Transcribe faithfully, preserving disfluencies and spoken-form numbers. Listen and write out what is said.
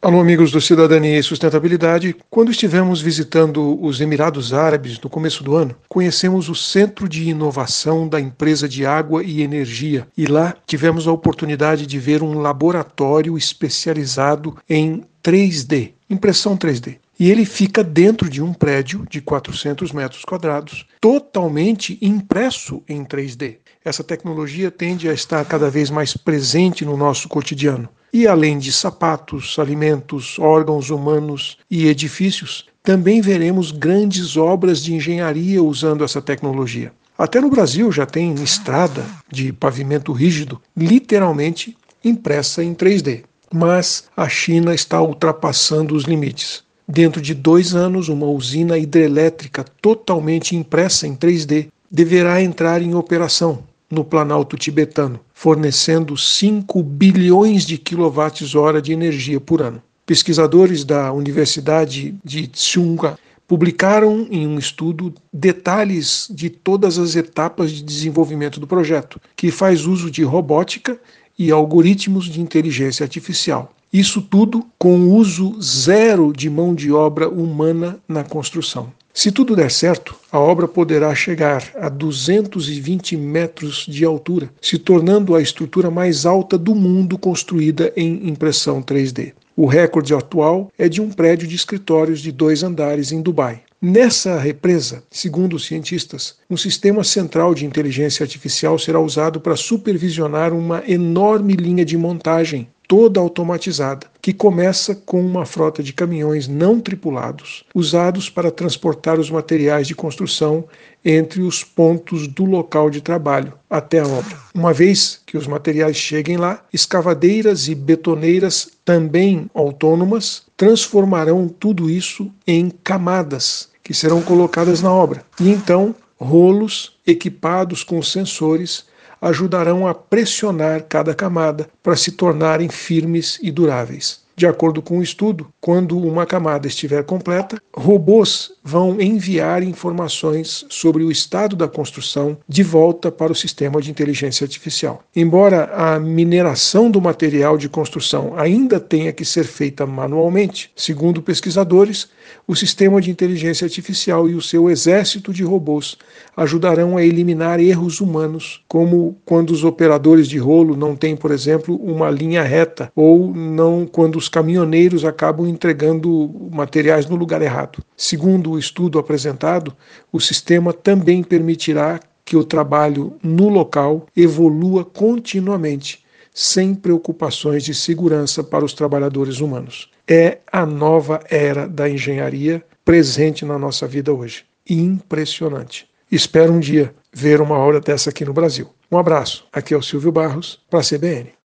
Alô, amigos do Cidadania e Sustentabilidade. Quando estivemos visitando os Emirados Árabes no começo do ano, conhecemos o Centro de Inovação da Empresa de Água e Energia e lá tivemos a oportunidade de ver um laboratório especializado em três D, impressão três D. E ele fica dentro de um prédio de quatrocentos metros quadrados, totalmente impresso em três D. Essa tecnologia tende a estar cada vez mais presente no nosso cotidiano. E além de sapatos, alimentos, órgãos humanos e edifícios, também veremos grandes obras de engenharia usando essa tecnologia. Até no Brasil já tem estrada de pavimento rígido, literalmente impressa em três D. Mas a China está ultrapassando os limites. Dentro de dois anos, uma usina hidrelétrica totalmente impressa em três D deverá entrar em operação no Planalto tibetano, fornecendo cinco bilhões de quilowatts-hora de energia por ano. Pesquisadores da Universidade de Tsinghua publicaram em um estudo detalhes de todas as etapas de desenvolvimento do projeto, que faz uso de robótica e algoritmos de inteligência artificial. Isso tudo com uso zero de mão de obra humana na construção. Se tudo der certo, a obra poderá chegar a duzentos e vinte metros de altura, se tornando a estrutura mais alta do mundo construída em impressão três D. O recorde atual é de um prédio de escritórios de dois andares em Dubai. Nessa represa, segundo os cientistas, um sistema central de inteligência artificial será usado para supervisionar uma enorme linha de montagem, toda automatizada, que começa com uma frota de caminhões não tripulados, usados para transportar os materiais de construção entre os pontos do local de trabalho até a obra. Uma vez que os materiais cheguem lá, escavadeiras e betoneiras, também autônomas, transformarão tudo isso em camadas que serão colocadas na obra. E então, rolos equipados com sensores ajudarão a pressionar cada camada para se tornarem firmes e duráveis. De acordo com o estudo, quando uma camada estiver completa, robôs vão enviar informações sobre o estado da construção de volta para o sistema de inteligência artificial. Embora a mineração do material de construção ainda tenha que ser feita manualmente, segundo pesquisadores, o sistema de inteligência artificial e o seu exército de robôs ajudarão a eliminar erros humanos, como quando os operadores de rolo não têm, por exemplo, uma linha reta, ou não quando os caminhoneiros acabam entregando materiais no lugar errado. Segundo o estudo apresentado, o sistema também permitirá que o trabalho no local evolua continuamente, sem preocupações de segurança para os trabalhadores humanos. É a nova era da engenharia presente na nossa vida hoje. Impressionante. Espero um dia ver uma obra dessa aqui no Brasil. Um abraço. Aqui é o Silvio Barros, para a C B N.